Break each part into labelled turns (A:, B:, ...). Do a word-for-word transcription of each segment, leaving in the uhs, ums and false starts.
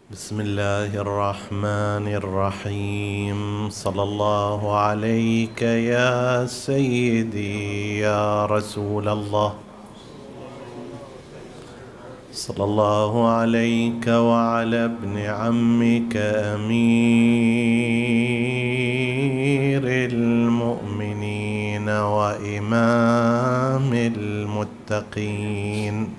A: بسم الله الرحمن الرحيم. صلى الله عليك يا سيدي يا رسول الله. صلى الله عليك وعلى ابن عمك أمير المؤمنين وإمام المتقين.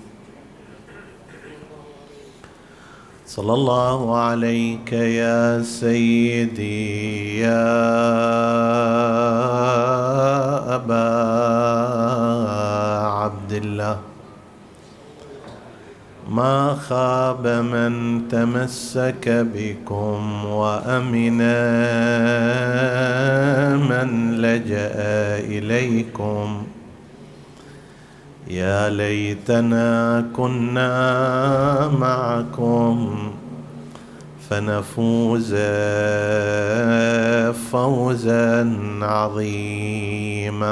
A: صلى الله عليك يا سيدي يا أبا عبد الله. ما خاب من تمسك بكم وأمن من لجأ إليكم. يا ليتنا كنا معكم فنفوز فوزا عظيما.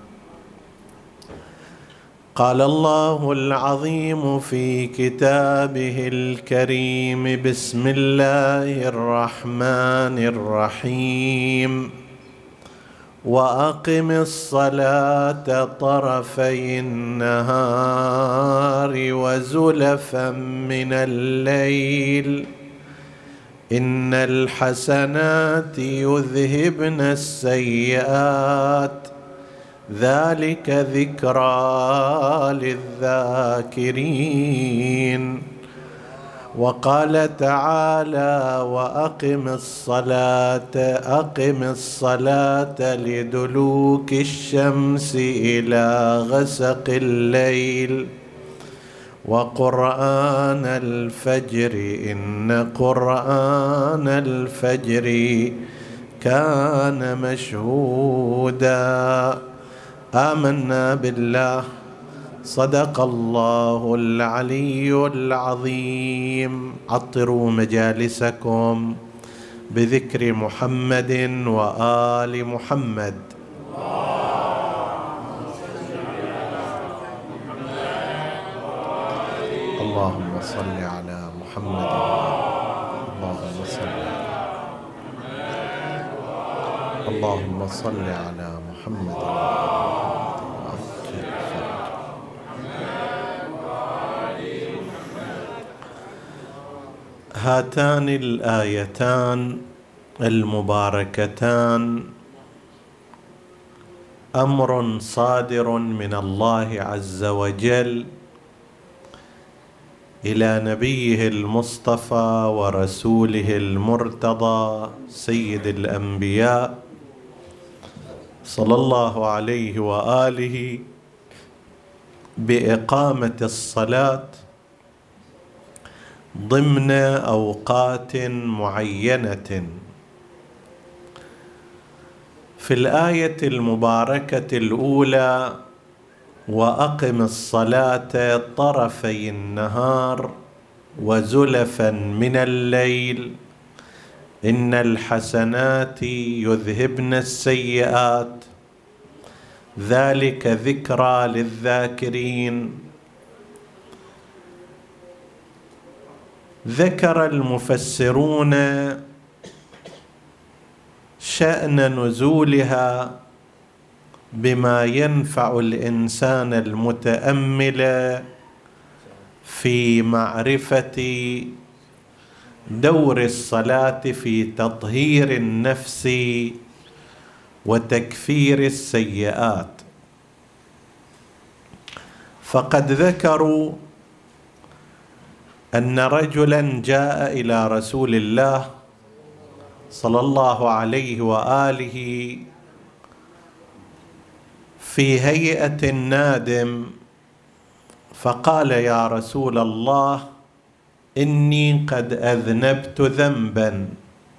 A: قال الله العظيم في كتابه الكريم: بسم الله الرحمن الرحيم. وأقم الصلاة طرفي النهار وزلفا من الليل إن الحسنات يذهبن السيئات ذلك ذكرى للذاكرين. وقال تعالى: وأقم الصلاة أقم الصلاة لدلوك الشمس إلى غسق الليل وقرآن الفجر إن قرآن الفجر كان مشهودا. آمنا بالله. صدق الله العلي العظيم. عطروا مجالسكم بذكر محمد وآل محمد. اللهم صل على محمد. اللهم صل اللهم صل على محمد. هاتان الآيتان المباركتان أمر صادر من الله عز وجل إلى نبيه المصطفى ورسوله المرتضى سيد الأنبياء صلى الله عليه وآله بإقامة الصلاة ضمن أوقات معينة. في الآية المباركة الأولى: وأقم الصلاة طرفي النهار وزلفا من الليل إن الحسنات يذهبن السيئات ذلك ذكرى للذاكرين. ذكر المفسرون شأن نزولها بما ينفع الإنسان المتأمل في معرفة دور الصلاة في تطهير النفس وتكفير السيئات. فقد ذكروا أن رجلا جاء إلى رسول الله صلى الله عليه وآله في هيئة نادم فقال: يا رسول الله، إني قد أذنبت ذنبا.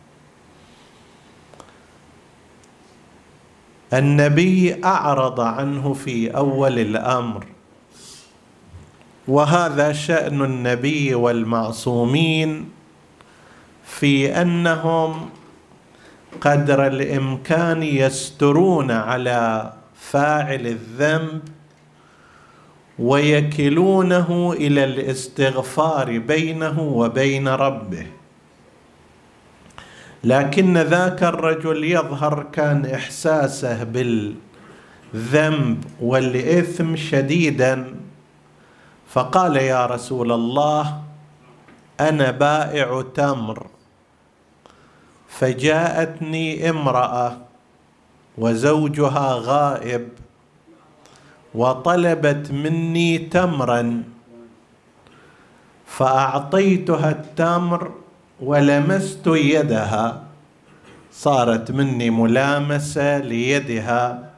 A: النبي أعرض عنه في أول الأمر، وهذا شأن النبي والمعصومين في أنهم قدر الإمكان يسترون على فاعل الذنب ويكلونه إلى الاستغفار بينه وبين ربه. لكن ذاك الرجل يظهر كان إحساسه بالذنب والإثم شديدا، فقال: يا رسول الله، أنا بائع تمر، فجاءتني امرأة وزوجها غائب وطلبت مني تمرا، فأعطيتها التمر ولمست يدها، صارت مني ملامسة ليدها،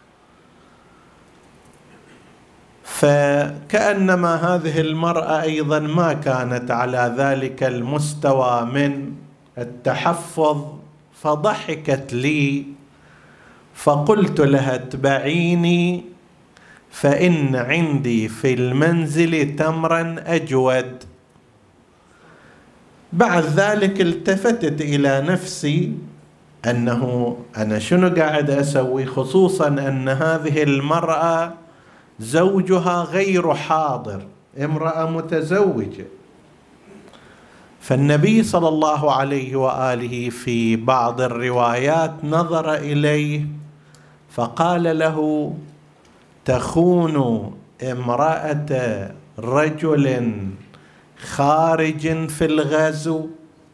A: فكأنما هذه المرأة أيضا ما كانت على ذلك المستوى من التحفظ، فضحكت لي، فقلت لها: اتبعيني فإن عندي في المنزل تمرا أجود. بعد ذلك التفتت إلى نفسي أنه أنا شنو قاعد أسوي، خصوصا أن هذه المرأة زوجها غير حاضر، امرأة متزوجة. فالنبي صلى الله عليه وآله في بعض الروايات نظر إليه فقال له: تخون امرأة رجل خارج في الغزو.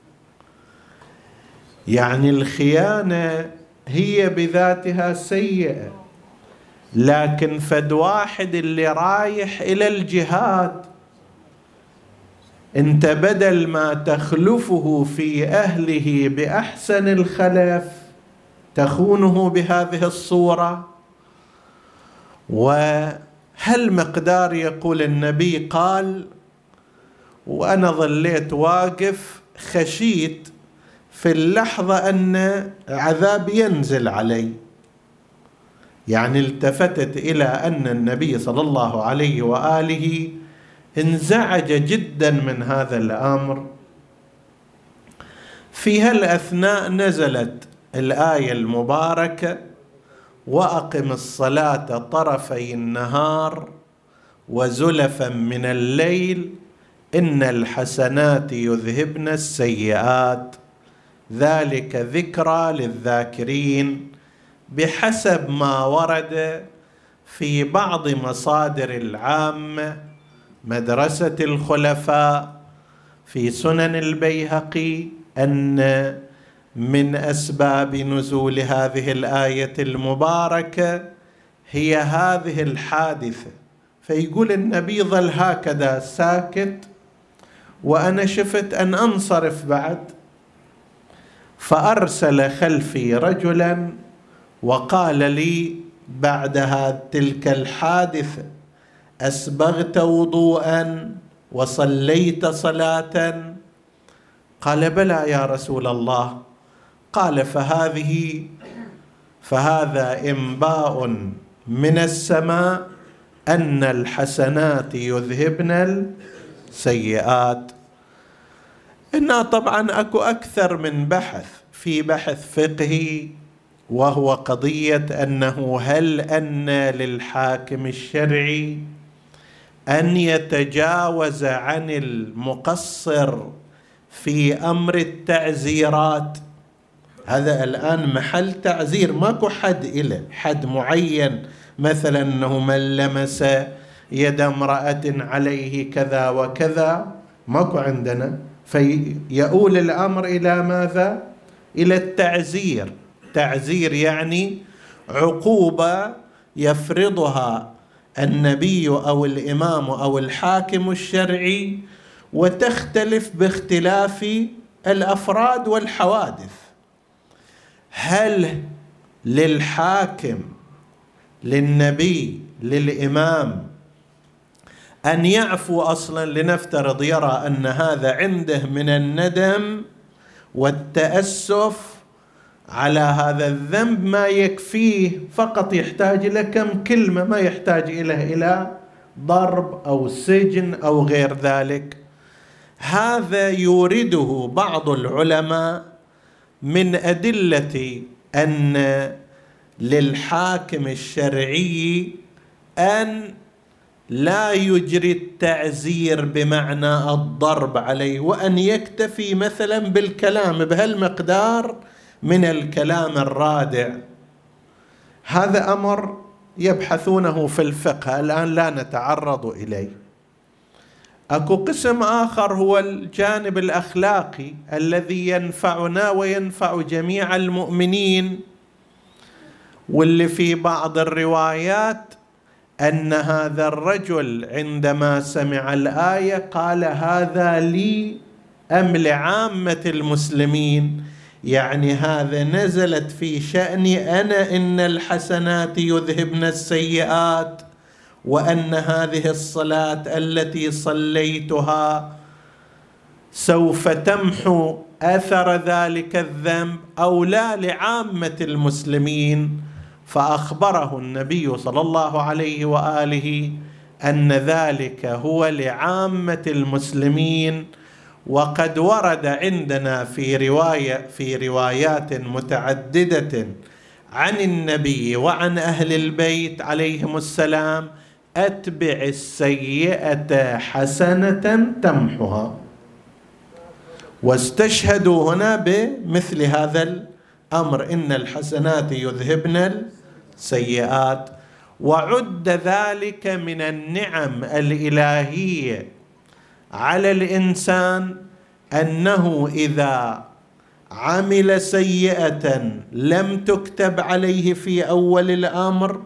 A: يعني الخيانة هي بذاتها سيئة، لكن فد واحد اللي رايح إلى الجهاد انت بدل ما تخلفه في أهله بأحسن الخلف تخونه بهذه الصورة. وهالمقدار يقول النبي قال: وأنا ظليت واقف خشيت في اللحظة أن عذاب ينزل علي. يعني التفتت إلى أن النبي صلى الله عليه وآله انزعج جدا من هذا الأمر. في هالأثناء نزلت الآية المباركة: وأقم الصلاة طرفي النهار وزلفا من الليل إن الحسنات يذهبن السيئات ذلك ذكرى للذاكرين، بحسب ما ورد في بعض مصادر العامة، مدرسة الخلفاء، في سنن البيهقي، أن من أسباب نزول هذه الآية المباركة هي هذه الحادثة. فيقول النبي ظل هكذا ساكت، وأنا شفت أن أنصرف بعد، فأرسل خلفي رجلا وقال لي بعد تلك الحادثة: أسبغت وضوءا وصليت صلاة؟ قال: بلى يا رسول الله. قال: فهذه فهذا إنباء من السماء أن الحسنات يذهبن السيئات. إنها طبعا أكو أكثر من بحث، في بحث فقهي وهو قضية أنه هل أن للحاكم الشرعي أن يتجاوز عن المقصر في أمر التعزيرات. هذا الآن محل تعزير، ماكو حد إله حد معين، مثلا أنه من لمس يد امرأة عليه كذا وكذا، ماكو عندنا. فيؤول الأمر إلى ماذا؟ إلى التعزير. تعزير يعني عقوبة يفرضها النبي أو الإمام أو الحاكم الشرعي، وتختلف باختلاف الأفراد والحوادث. هل للحاكم، للنبي، للإمام أن يعفو أصلا؟ لنفترض يرى أن هذا عنده من الندم والتأسف على هذا الذنب ما يكفيه، فقط يحتاج إلى كم كلمة، ما يحتاج إلى إلى ضرب أو سجن أو غير ذلك. هذا يورده بعض العلماء من أدلة أن للحاكم الشرعي أن لا يجري التعزير بمعنى الضرب عليه، وأن يكتفي مثلا بالكلام بهالمقدار من الكلام الرادع. هذا أمر يبحثونه في الفقه، الآن لا نتعرض إليه. أكو قسم آخر هو الجانب الأخلاقي الذي ينفعنا وينفع جميع المؤمنين، واللي في بعض الروايات أن هذا الرجل عندما سمع الآية قال هذا لي أم لعامة المسلمين، يعني هذا نزلت في شأني أنا، إن الحسنات يذهبن السيئات، وأن هذه الصلاة التي صليتها سوف تمحو أثر ذلك الذنب، أو لا لعامة المسلمين. فأخبره النبي صلى الله عليه وآله أن ذلك هو لعامة المسلمين. وقد ورد عندنا في رواية في روايات متعددة عن النبي وعن أهل البيت عليهم السلام: أتبع السيئة حسنة تمحها. واستشهدوا هنا بمثل هذا الأمر، إن الحسنات يذهبن السيئات. وعد ذلك من النعم الإلهية على الإنسان، أنه إذا عمل سيئة لم تكتب عليه في أول الأمر،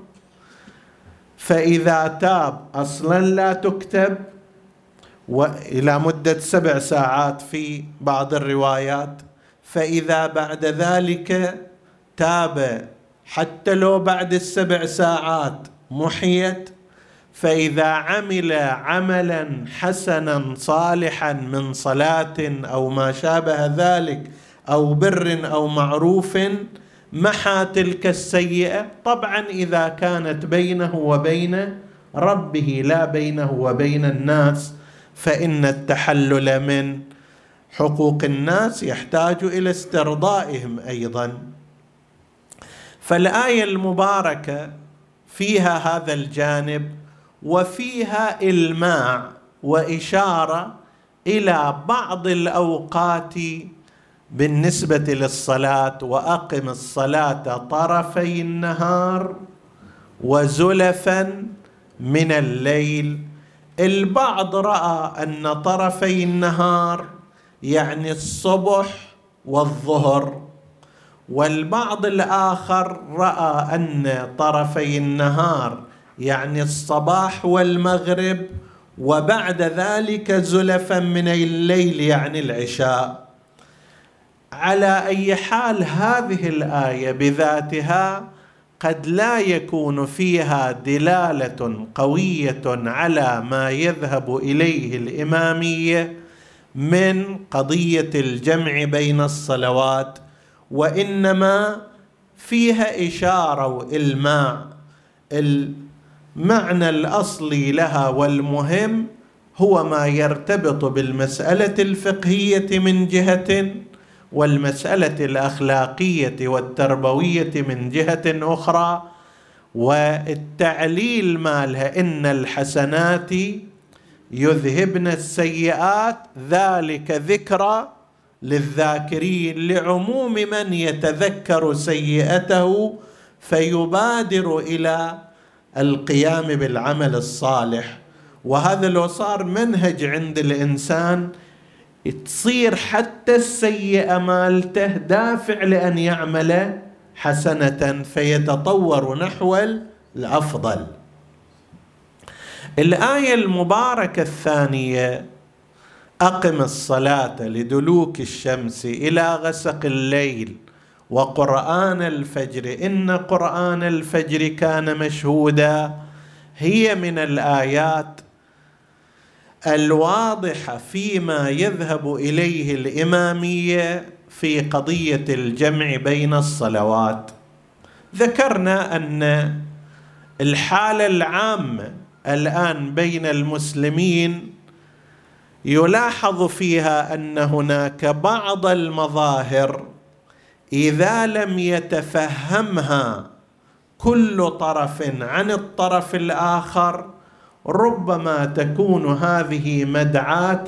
A: فإذا تاب أصلا لا تكتب، وإلى مدة سبع ساعات في بعض الروايات. فإذا بعد ذلك تاب حتى لو بعد السبع ساعات محيت. فإذا عمل عملا حسنا صالحا من صلاة أو ما شابه ذلك أو بر أو معروف محى تلك السيئة، طبعا إذا كانت بينه وبين ربه لا بينه وبين الناس، فإن التحلل من حقوق الناس يحتاج إلى استرضائهم أيضا. فالآية المباركة فيها هذا الجانب، وفيها إلماع وإشارة إلى بعض الأوقات بالنسبة للصلاة: وأقم الصلاة طرفي النهار وزلفا من الليل. البعض رأى أن طرفي النهار يعني الصبح والظهر، والبعض الآخر رأى أن طرفي النهار يعني الصباح والمغرب، وبعد ذلك زلفا من الليل يعني العشاء. على أي حال، هذه الآية بذاتها قد لا يكون فيها دلالة قوية على ما يذهب إليه الإمامية من قضية الجمع بين الصلوات، وإنما فيها إشارة وإلماع. المعنى الأصلي لها والمهم هو ما يرتبط بالمسألة الفقهية من جهة، والمسألة الأخلاقية والتربوية من جهة أخرى، والتعليل مالها إن الحسنات يذهبن السيئات، ذلك ذكرى للذاكرين، لعموم من يتذكر سيئته فيبادر إلى القيام بالعمل الصالح. وهذا لو صار منهج عند الإنسان، تصير حتى السيئة مالته دافع لأن يعمل حسنة فيتطور نحو الأفضل. الآية المباركة الثانية: أقم الصلاة لدلوك الشمس إلى غسق الليل وقرآن الفجر إن قرآن الفجر كان مشهودا، هي من الآيات الواضحة فيما يذهب إليه الإمامية في قضية الجمع بين الصلوات. ذكرنا أن الحالة العامة الآن بين المسلمين يلاحظ فيها أن هناك بعض المظاهر إذا لم يتفهمها كل طرف عن الطرف الآخر، ربما تكون هذه مدعاة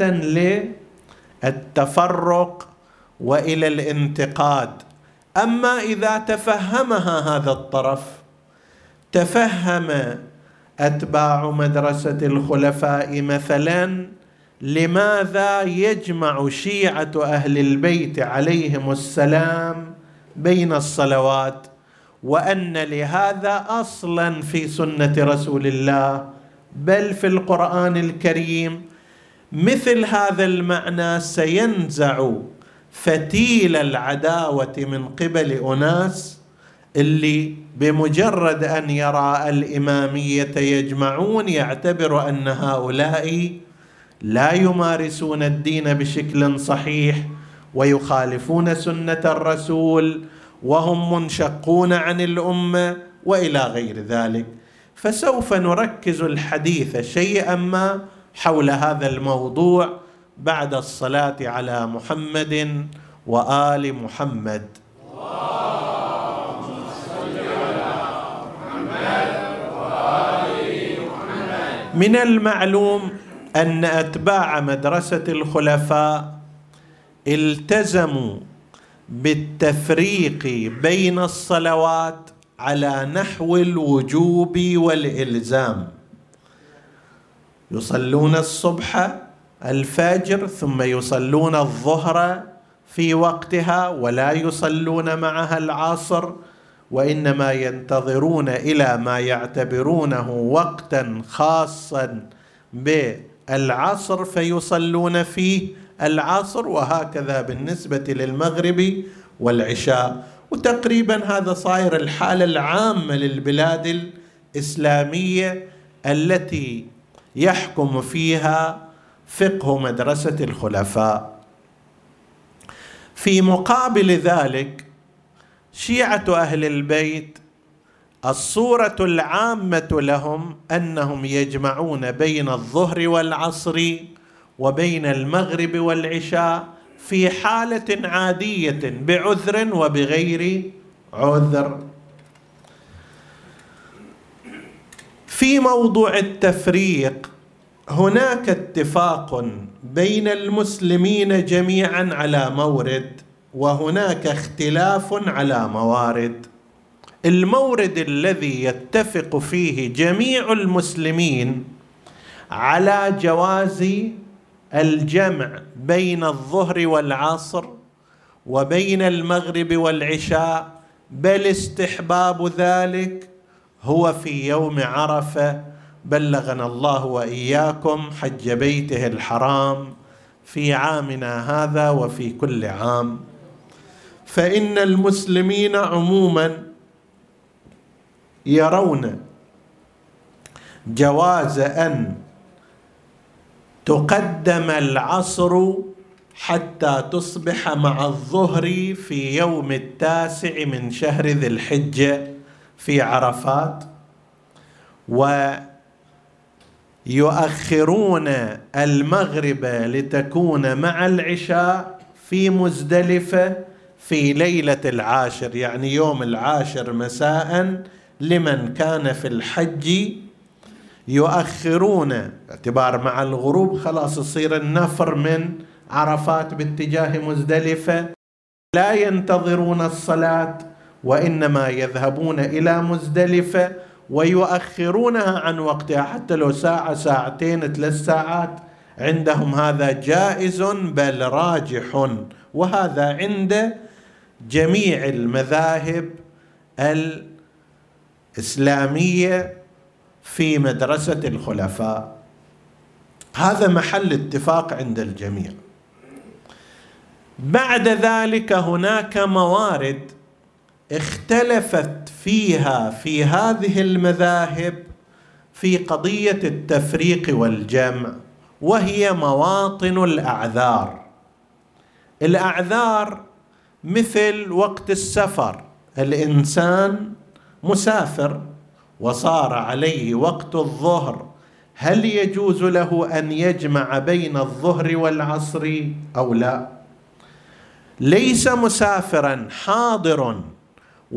A: للتفرق وإلى الانتقاد. أما إذا تفهمها هذا الطرف، تفهم أتباع مدرسة الخلفاء مثلا لماذا يجمع شيعة أهل البيت عليهم السلام بين الصلوات، وأن لهذا أصلا في سنة رسول الله بل في القرآن الكريم، مثل هذا المعنى سينزع فتيل العداوة من قبل أناس اللي بمجرد أن يرى الإمامية يجمعون يعتبر أن هؤلاء لا يمارسون الدين بشكل صحيح ويخالفون سنة الرسول وهم منشقون عن الأمة وإلى غير ذلك. فسوف نركز الحديث شيئا ما حول هذا الموضوع بعد الصلاة على محمد وآل محمد. اللهم صل على محمد وآل محمد. من المعلوم أن أتباع مدرسة الخلفاء التزموا بالتفريق بين الصلوات على نحو الوجوب والإلزام. يصلون الصبح الفجر ثم يصلون الظهر في وقتها ولا يصلون معها العصر، وإنما ينتظرون إلى ما يعتبرونه وقتا خاصا بالعصر فيصلون فيه العصر، وهكذا بالنسبة للمغرب والعشاء. وتقريبا هذا صاير الحالة العامة للبلاد الإسلامية التي يحكم فيها فقه مدرسة الخلفاء. في مقابل ذلك شيعة أهل البيت الصورة العامة لهم أنهم يجمعون بين الظهر والعصر وبين المغرب والعشاء في حالة عادية بعذر وبغير عذر. في موضوع التفريق هناك اتفاق بين المسلمين جميعا على مورد، وهناك اختلاف على موارد. المورد الذي يتفق فيه جميع المسلمين على جواز الجمع بين الظهر والعصر وبين المغرب والعشاء، بل استحباب ذلك، هو في يوم عرفة. بلغنا الله وإياكم حج بيته الحرام في عامنا هذا وفي كل عام. فإن المسلمين عموما يرون جواز أن تقدم العصر حتى تصبح مع الظهر في يوم التاسع من شهر ذي الحجة في عرفات، ويؤخرون المغرب لتكون مع العشاء في مزدلفة في ليلة العاشر، يعني يوم العاشر مساء لمن كان في الحج. يؤخرون باعتبار مع الغروب خلاص يصير النفر من عرفات باتجاه مزدلفة، لا ينتظرون الصلاة وإنما يذهبون إلى مزدلفة ويؤخرونها عن وقتها حتى لو ساعة ساعتين ثلاث ساعات، عندهم هذا جائز بل راجح، وهذا عند جميع المذاهب الإسلامية في مدرسة الخلفاء. هذا محل اتفاق عند الجميع. بعد ذلك هناك موارد اختلفت فيها في هذه المذاهب في قضية التفريق والجمع، وهي مواطن الأعذار. الأعذار مثل وقت السفر، الإنسان مسافر وصار عليه وقت الظهر، هل يجوز له أن يجمع بين الظهر والعصر أو لا؟ ليس مسافرا حاضر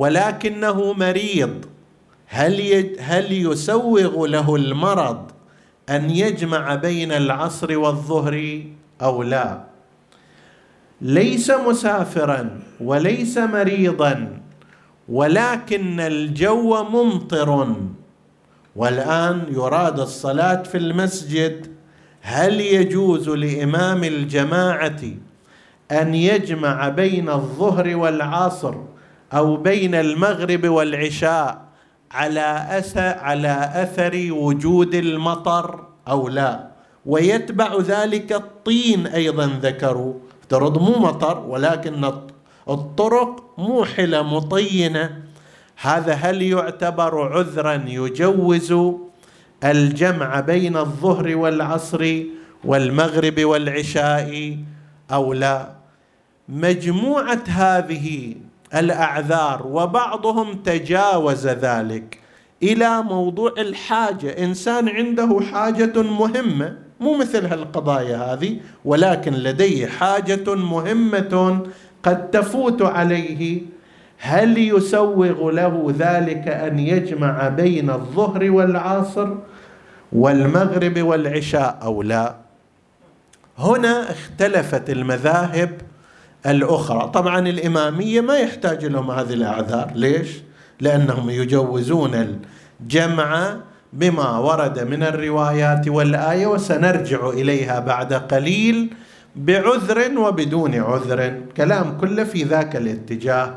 A: ولكنه مريض، هل هل يسوغ له المرض أن يجمع بين العصر والظهر أو لا، ليس مسافرا وليس مريضا، ولكن الجو ممطر والآن يراد الصلاة في المسجد، هل يجوز لإمام الجماعة أن يجمع بين الظهر والعصر أو بين المغرب والعشاء على أثر, على أثر وجود المطر أو لا؟ ويتبع ذلك الطين أيضا ذكروا، افترض مو مطر ولكن الطرق موحلة مطينة، هذا هل يعتبر عذرا يجوز الجمع بين الظهر والعصر والمغرب والعشاء أو لا؟ مجموعة هذه الأعذار، وبعضهم تجاوز ذلك إلى موضوع الحاجة، إنسان عنده حاجة مهمة مو مثل هالقضايا هذه، ولكن لديه حاجة مهمة قد تفوت عليه، هل يسوغ له ذلك أن يجمع بين الظهر والعصر والمغرب والعشاء أو لا؟ هنا اختلفت المذاهب الأخرى. طبعا الإمامية ما يحتاج لهم هذه الأعذار، ليش؟ لأنهم يجوزون الجمع بما ورد من الروايات والآية، وسنرجع إليها بعد قليل بعذر وبدون عذر، كلام كله في ذاك الاتجاه.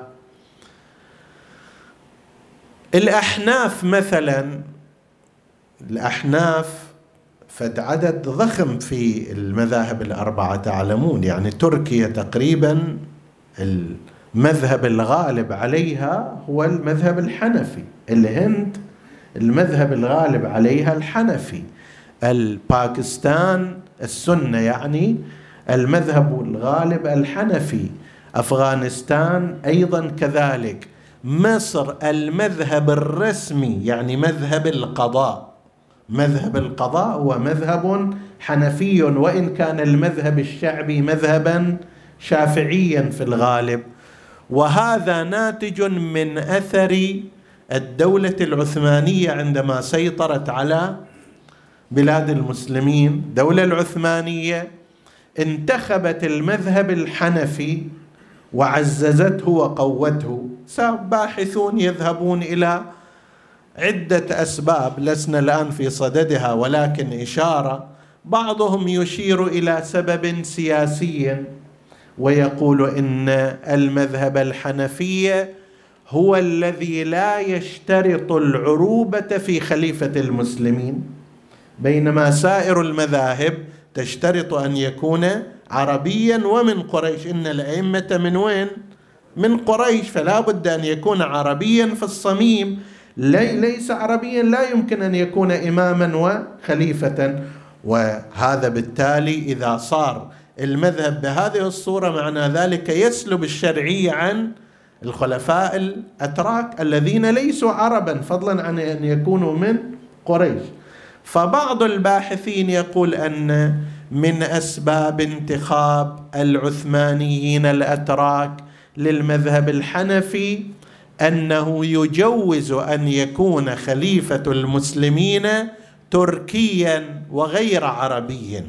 A: الأحناف مثلا، الأحناف فد عدد ضخم في المذاهب الأربعة تعلمون، يعني تركيا تقريبا المذهب الغالب عليها هو المذهب الحنفي، الهند المذهب الغالب عليها الحنفي، الباكستان السنة يعني المذهب الغالب الحنفي، أفغانستان أيضا كذلك، مصر المذهب الرسمي يعني مذهب القضاء، مذهب القضاء هو مذهب حنفي، وإن كان المذهب الشعبي مذهبا شافعيا في الغالب، وهذا ناتج من أثر الدولة العثمانية عندما سيطرت على بلاد المسلمين. الدولة العثمانية انتخبت المذهب الحنفي وعززته وقوته، باحثون يذهبون إلى عدة أسباب لسنا الآن في صددها، ولكن إشارة، بعضهم يشير إلى سبب سياسي ويقول إن المذهب الحنفي هو الذي لا يشترط العروبة في خليفة المسلمين، بينما سائر المذاهب تشترط أن يكون عربيا ومن قريش، إن الأئمة من وين؟ من قريش، فلا بد أن يكون عربيا في الصميم، ليس عربيا لا يمكن أن يكون إماما وخليفة. وهذا بالتالي إذا صار المذهب بهذه الصورة معنى ذلك يسلب الشرعية عن الخلفاء الأتراك الذين ليسوا عربا فضلا عن أن يكونوا من قريش. فبعض الباحثين يقول أن من أسباب انتخاب العثمانيين الأتراك للمذهب الحنفي أنه يجوز أن يكون خليفة المسلمين تركيا وغير عربي.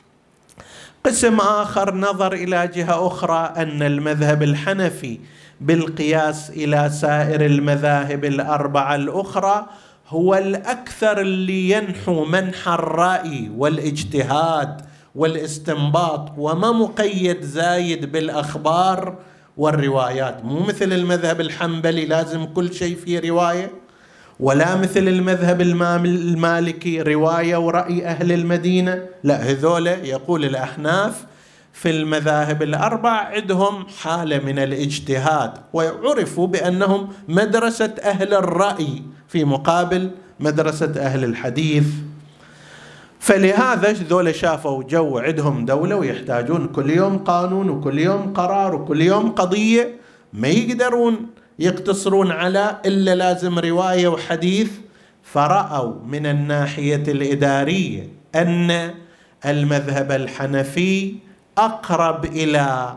A: قسم آخر نظر إلى جهة أخرى أن المذهب الحنفي بالقياس إلى سائر المذاهب الأربعة الأخرى هو الأكثر اللي ينحو منحى الرأي والاجتهاد والاستنباط، وما مقيد زايد بالأخبار والروايات، مو مثل المذهب الحنبلي لازم كل شيء فيه رواية، ولا مثل المذهب المالكي رواية ورأي أهل المدينة، لا، هذول يقول الأحناف في المذاهب الأربع عندهم حالة من الاجتهاد، ويعرفوا بأنهم مدرسة أهل الرأي في مقابل مدرسة أهل الحديث. فلهذا ذول شافوا جو عندهم دولة ويحتاجون كل يوم قانون وكل يوم قرار وكل يوم قضية، ما يقدرون يقتصرون على إلا لازم رواية وحديث، فرأوا من الناحية الإدارية أن المذهب الحنفي أقرب إلى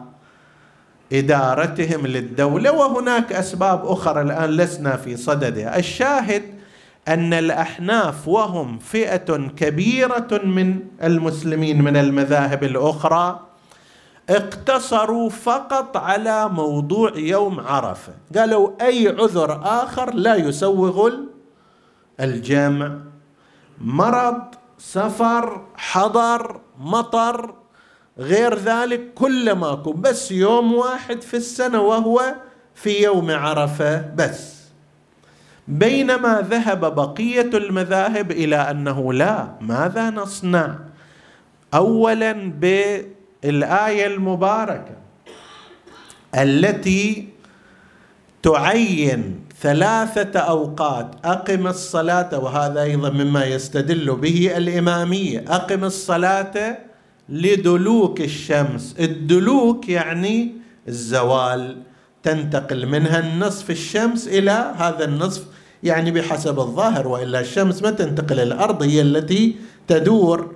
A: إدارتهم للدولة، وهناك أسباب أخرى الآن لسنا في صددها. الشاهد أن الأحناف وهم فئة كبيرة من المسلمين من المذاهب الأخرى اقتصروا فقط على موضوع يوم عرفة، قالوا أي عذر آخر لا يسوغ الجمع، مرض، سفر، حضر، مطر، غير ذلك كل ماكو، بس يوم واحد في السنة وهو في يوم عرفة بس. بينما ذهب بقية المذاهب إلى أنه لا، ماذا نصنع؟ أولا بالآية المباركة التي تعين ثلاثة أوقات: أقم الصلاة، وهذا أيضا مما يستدل به الإمامية، أقم الصلاة لدلوك الشمس. الدلوك يعني الزوال، تنتقل منها النصف الشمس إلى هذا النصف، يعني بحسب الظاهر، وإلا الشمس ما تنتقل، الأرض هي التي تدور.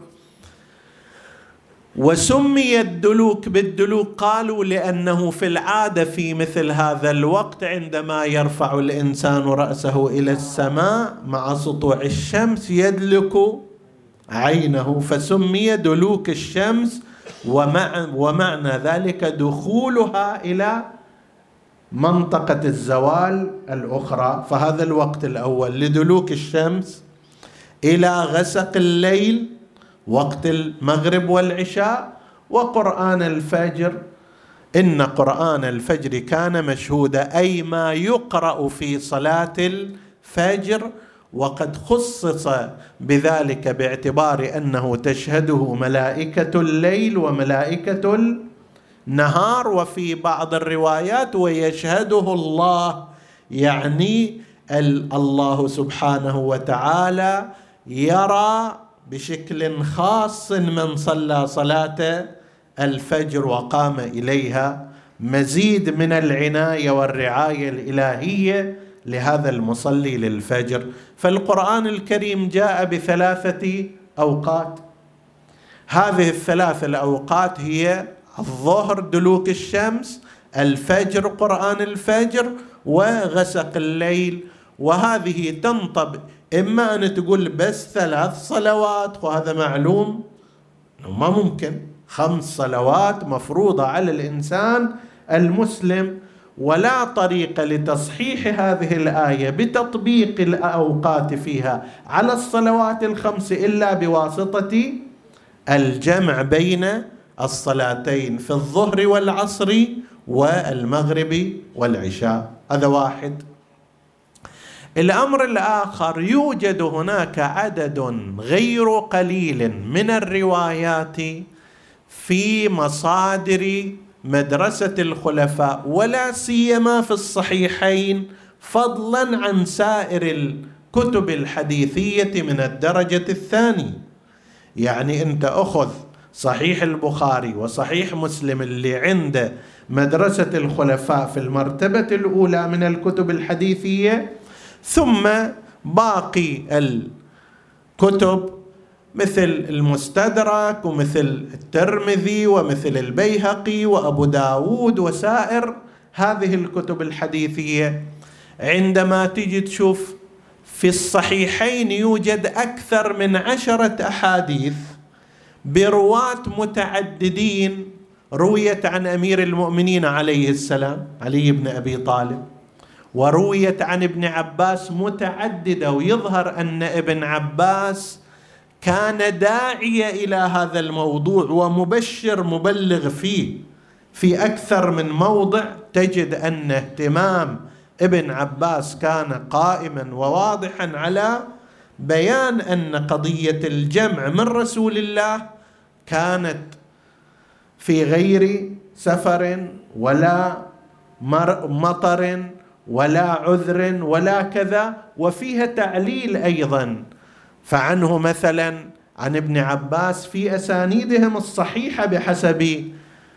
A: وسمي الدلوك بالدلوك قالوا لأنه في العادة في مثل هذا الوقت عندما يرفع الإنسان رأسه إلى السماء مع سطوع الشمس يدلك عينه، فسمي دلوك الشمس، ومعنى ذلك دخولها إلى منطقة الزوال الأخرى. فهذا الوقت الأول لدلوك الشمس إلى غسق الليل وقت المغرب والعشاء، وقرآن الفجر، إن قرآن الفجر كان مشهودا، أي ما يقرأ في صلاة الفجر، وقد خصص بذلك باعتبار أنه تشهده ملائكة الليل وملائكة النهار، وفي بعض الروايات ويشهده الله، يعني الله سبحانه وتعالى يرى بشكل خاص من صلى صلاة الفجر وقام إليها، مزيد من العناية والرعاية الإلهية لهذا المصلي للفجر. فالقرآن الكريم جاء بثلاثة أوقات، هذه الثلاث الأوقات هي الظهر دلوك الشمس، الفجر قرآن الفجر، وغسق الليل. وهذه تنطبق إما أن تقول بس ثلاث صلوات، وهذا معلوم ما ممكن، خمس صلوات مفروضة على الإنسان المسلم، ولا طريق لتصحيح هذه الآية بتطبيق الأوقات فيها على الصلوات الخمس إلا بواسطة الجمع بين الصلاتين في الظهر والعصر والمغرب والعشاء. هذا واحد. الأمر الآخر، يوجد هناك عدد غير قليل من الروايات في مصادر مدرسة الخلفاء، ولا سيما في الصحيحين، فضلا عن سائر الكتب الحديثية من الدرجة الثانية. يعني أنت أخذ صحيح البخاري وصحيح مسلم اللي عند مدرسة الخلفاء في المرتبة الأولى من الكتب الحديثية، ثم باقي الكتب مثل المستدرك ومثل الترمذي ومثل البيهقي وأبو داود وسائر هذه الكتب الحديثية. عندما تيجي تشوف في الصحيحين يوجد أكثر من عشرة أحاديث برواة متعددين رويت عن أمير المؤمنين عليه السلام علي بن أبي طالب، ورويت عن ابن عباس متعددة، ويظهر أن ابن عباس كان داعية إلى هذا الموضوع ومبشر مبلغ فيه. في أكثر من موضع تجد أن اهتمام ابن عباس كان قائما وواضحا على بيان أن قضية الجمع من رسول الله كانت في غير سفر ولا مطر ولا عذر ولا كذا، وفيها تعليل أيضا. فعنه مثلا عن ابن عباس في أسانيدهم الصحيحة بحسب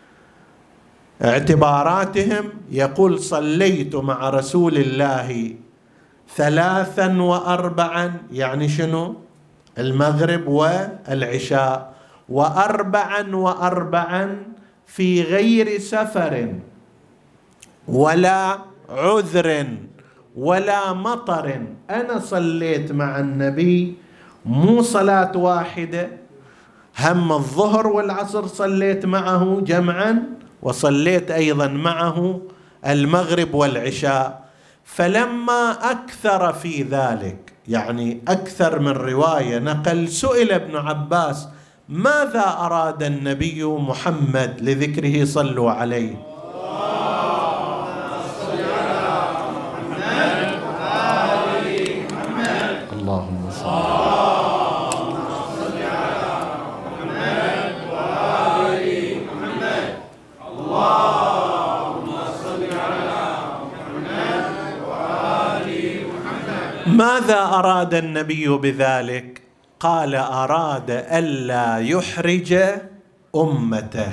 A: اعتباراتهم يقول: صليت مع رسول الله ثلاثا وأربعا، يعني شنو؟ المغرب والعشاء، وأربعا وأربعا في غير سفر ولا عذر ولا مطر. أنا صليت مع النبي مو صلاة واحدة، هم الظهر والعصر صليت معه جمعا، وصليت أيضا معه المغرب والعشاء. فلما أكثر في ذلك، يعني أكثر من رواية نقل، سئل ابن عباس: ماذا أراد النبي محمد لذكره؟ صلوا عليه. اللهم صل على محمد وآل محمد. اللهم صل على محمد وآل محمد. ماذا أراد النبي بذلك؟ قال: أراد ألا يحرج أمته،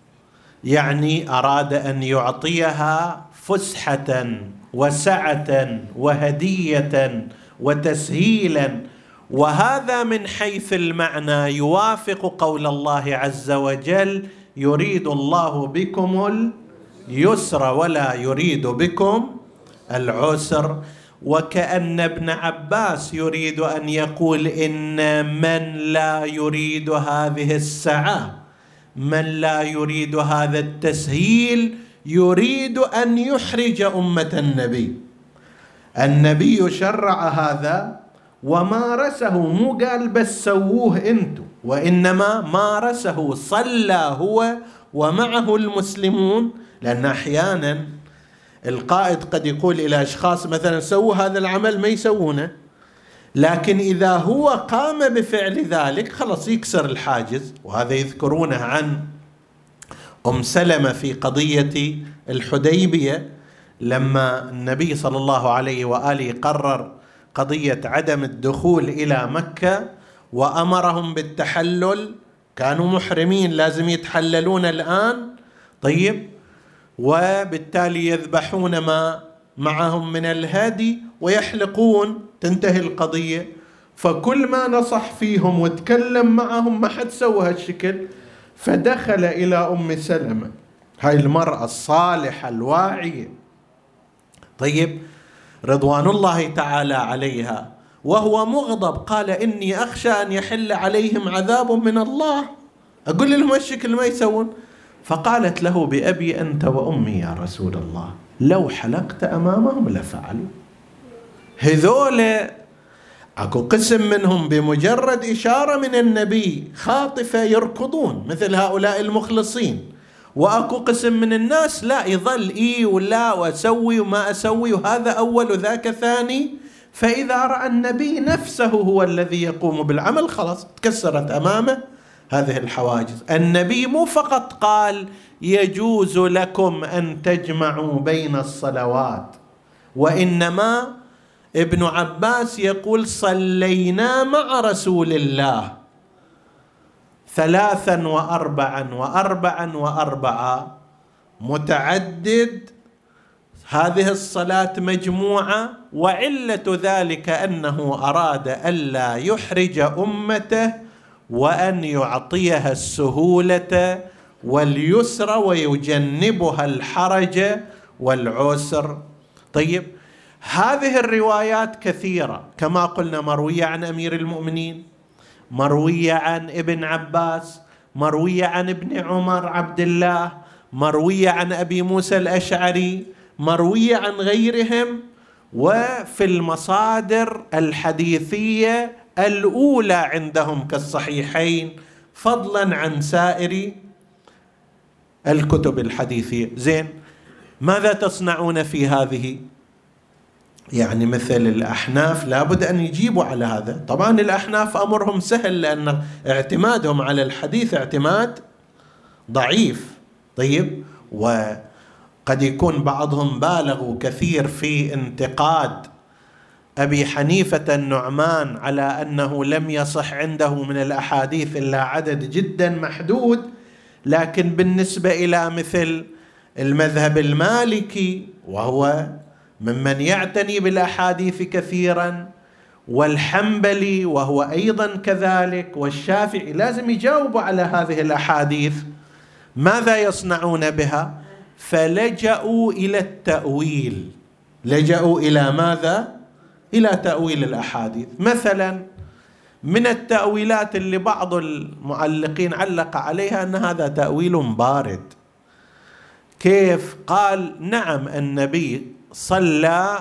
A: يعني أراد أن يعطيها فسحة وسعة وهدية وتسهيلا. وهذا من حيث المعنى يوافق قول الله عز وجل: يريد الله بكم اليسر ولا يريد بكم العسر. وكأن ابن عباس يريد أن يقول إن من لا يريد هذه السعة، من لا يريد هذا التسهيل، يريد أن يحرج أمة النبي. النبي شرع هذا ومارسه، مو قال بس سووه انتم، وإنما مارسه، صلى هو ومعه المسلمون. لأن أحيانا القائد قد يقول إلى أشخاص مثلا سووا هذا العمل، ما يسوونه، لكن إذا هو قام بفعل ذلك خلص يكسر الحاجز. وهذا يذكرونه عن أم سلمة في قضية الحديبية، لما النبي صلى الله عليه وآله قرر قضية عدم الدخول إلى مكة وأمرهم بالتحلل، كانوا محرمين لازم يتحللون الآن، طيب، وبالتالي يذبحون ما معهم من الهدي ويحلقون، تنتهي القضية. فكل ما نصح فيهم وتكلم معهم ما حد سوى هالشكل. فدخل إلى أم سلمة، هاي المرأة الصالحة الواعية، طيب، رضوان الله تعالى عليها، وهو مغضب، قال: إني أخشى أن يحل عليهم عذاب من الله، أقول لهم هالشكل ما يسوون. فقالت له: بأبي أنت وأمي يا رسول الله، لو حلقت أمامهم لفعلوا. هذول أكو قسم منهم بمجرد إشارة من النبي خاطفة يركضون مثل هؤلاء المخلصين، وأكو قسم من الناس لا، يظل إي ولا وأسوي وما أسوي، وهذا أول وذاك ثاني. فإذا رأى النبي نفسه هو الذي يقوم بالعمل خلاص تكسرت أمامه هذه الحواجز. النبي مو فقط قال يجوز لكم أن تجمعوا بين الصلوات، وإنما ابن عباس يقول: صلينا مع رسول الله ثلاثا وأربعا وأربعا وأربعة، متعدد هذه الصلاة مجموعة. وعلة ذلك أنه أراد ألا يحرج أمته وأن يعطيها السهولة واليسر ويجنبها الحرج والعسر. طيب، هذه الروايات كثيرة كما قلنا، مروية عن أمير المؤمنين، مروية عن ابن عباس، مروية عن ابن عمر عبد الله، مروية عن أبي موسى الأشعري، مروية عن غيرهم. وفي المصادر الحديثية الأولى عندهم كالصحيحين، فضلا عن سائر الكتب الحديثية. زين، ماذا تصنعون في هذه؟ يعني مثل الأحناف لابد أن يجيبوا على هذا. طبعا الأحناف أمرهم سهل لأن اعتمادهم على الحديث اعتماد ضعيف، طيب، وقد يكون بعضهم بالغوا كثير في انتقاد أبي حنيفة النعمان على أنه لم يصح عنده من الأحاديث إلا عدد جدا محدود. لكن بالنسبة إلى مثل المذهب المالكي، وهو ممن يعتني بالأحاديث كثيرا، والحنبلي وهو أيضا كذلك، والشافعي، لازم يجاوبوا على هذه الأحاديث. ماذا يصنعون بها؟ فلجأوا إلى التأويل. لجأوا إلى ماذا؟ إلى تأويل الأحاديث. مثلا من التأويلات اللي بعض المعلقين علق عليها أن هذا تأويل بارد. كيف؟ قال نعم النبي صلى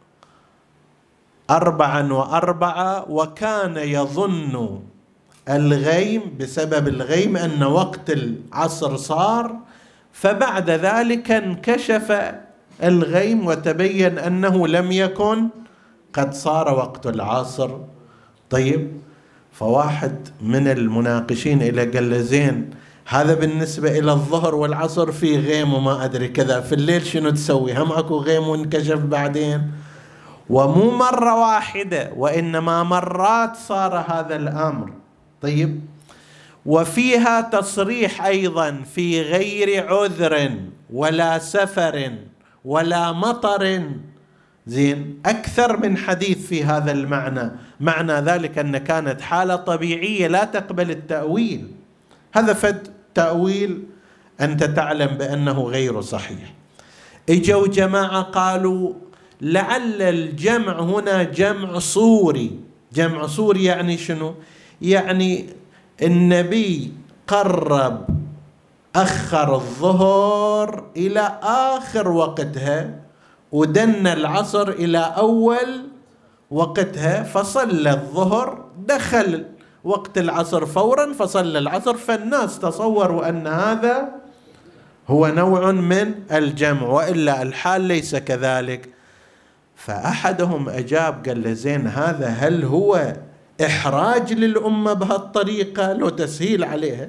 A: أربعا وأربعة وكان يظن الغيم بسبب الغيم أن وقت العصر صار، فبعد ذلك انكشف الغيم وتبين أنه لم يكن قد صار وقت العصر. طيب، فواحد من المناقشين إلى قال له زين هذا بالنسبة إلى الظهر والعصر في غيم وما أدري كذا، في الليل شنو تسوي؟ هم أكو غيم وانكشف بعدين، ومو مرة واحدة وإنما مرات صار هذا الأمر. طيب، وفيها تصريح أيضا في غير عذر ولا سفر ولا مطر. زين، أكثر من حديث في هذا المعنى. معنى ذلك أن كانت حالة طبيعية لا تقبل التأويل. هذا فد تأويل أنت تعلم بأنه غير صحيح. إجوا جماعة قالوا لعل الجمع هنا جمع صوري. جمع صوري يعني شنو؟ يعني النبي قرب أخر الظهر إلى آخر وقتها ودن العصر إلى أول وقتها، فصلى الظهر دخل وقت العصر فورا فصلى العصر، فالناس تصوروا أن هذا هو نوع من الجمع، وإلا الحال ليس كذلك. فأحدهم أجاب قال له زين هذا هل هو إحراج للأمة بهالطريقة لو تسهيل عليها؟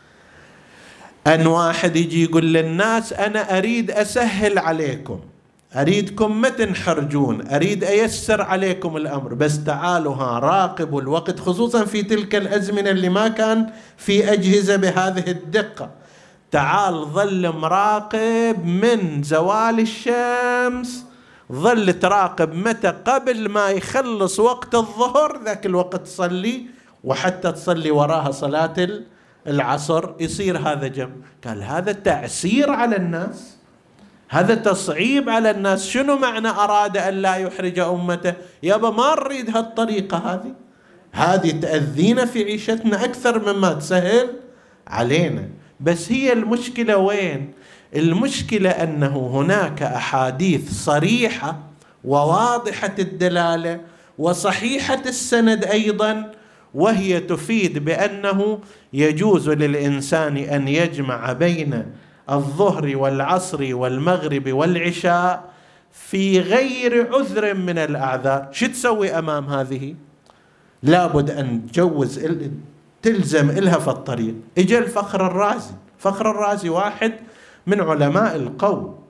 A: أن واحد يجي يقول للناس أنا أريد أسهل عليكم، أريدكم ما تنحرجون، أريد أيسر عليكم الأمر، بس تعالوا ها راقبوا الوقت، خصوصا في تلك الأزمنة اللي ما كان في أجهزة بهذه الدقة. تعال ظل مراقب من زوال الشمس، ظل تراقب متى قبل ما يخلص وقت الظهر ذاك الوقت تصلي، وحتى تصلي وراها صلاة العصر، يصير هذا جمع. قال هذا تعسير على الناس، هذا تصعيب على الناس. شنو معنى أراد أن لا يحرج أمته؟ يابا ما نريد هالطريقة هذه، هذه تأذينا في عيشتنا أكثر مما تسهل علينا. بس هي المشكلة وين؟ المشكلة أنه هناك أحاديث صريحة وواضحة الدلالة وصحيحة السند أيضا، وهي تفيد بأنه يجوز للإنسان أن يجمع بين الظهر والعصر والمغرب والعشاء في غير عذر من الأعذار. شو تسوي أمام هذه؟ لابد أن تجوز تلزم إلها في الطريق. إجا الفخر الرازي. فخر الرازي واحد من علماء القوم،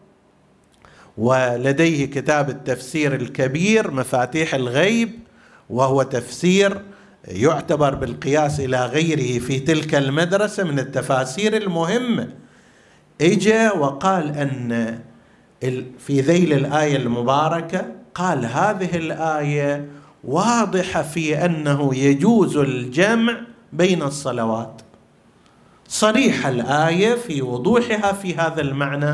A: ولديه كتاب التفسير الكبير مفاتيح الغيب، وهو تفسير يعتبر بالقياس إلى غيره في تلك المدرسة من التفاسير المهمة. إجا وقال أن في ذيل الآية المباركة، قال هذه الآية واضحة في أنه يجوز الجمع بين الصلوات، صريحة الآية في وضوحها في هذا المعنى،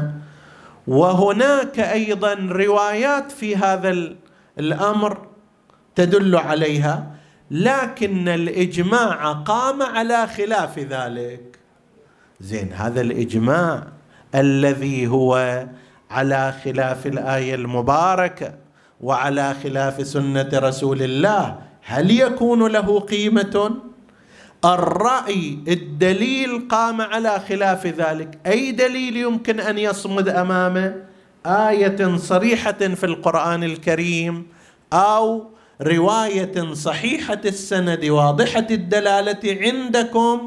A: وهناك أيضا روايات في هذا الأمر تدل عليها، لكن الإجماع قام على خلاف ذلك. زين، هذا الإجماع الذي هو على خلاف الآية المباركة وعلى خلاف سنة رسول الله، هل يكون له قيمة؟ الرأي الدليل قام على خلاف ذلك. أي دليل يمكن أن يصمد أمامه؟ آية صريحة في القرآن الكريم أو رواية صحيحة السند واضحة الدلالة عندكم